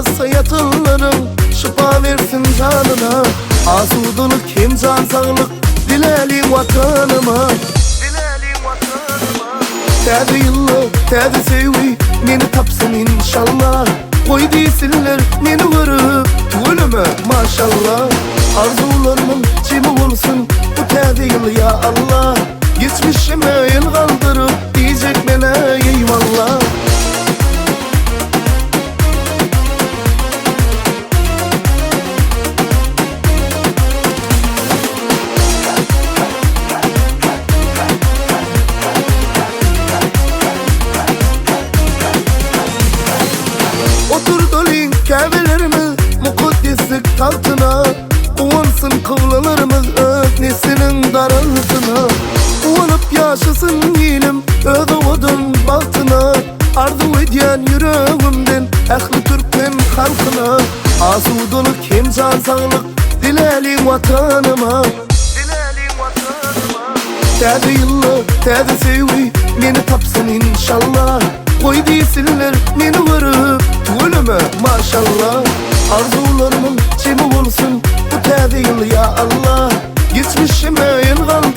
yazsa yatınların, şifa versin canına. Asuduluk hem can sağlık dilelim vatanıma. Täze yıllı, täze sevgi meni tapsın inşallah. Koy desinler meni görüp tülüme maşallah. Arzularımın cemi olsun bu täze yıl ya Allah. Geçmişime el kaldırıp diyecek bana eyvallah. Oturdulin Kabe'lerimiz mukaddeslik tahtına. Uvansın kıvlalarımız öfnesinin daraltına. Uvanıp yaşasın yilim öde odun bahtına. Arzu ediyen yüreğimden ehli Türkmen halkına. Asuduluk hem can sağlık dilelim vatanıma. Täze yıllı, täze sevgi meni tapsın inşallah. Koy desinler meni görüp tülüme maşallah. Arzularımın cemi olsun bu täze yıl ya Allah. Geçmişime el kaldı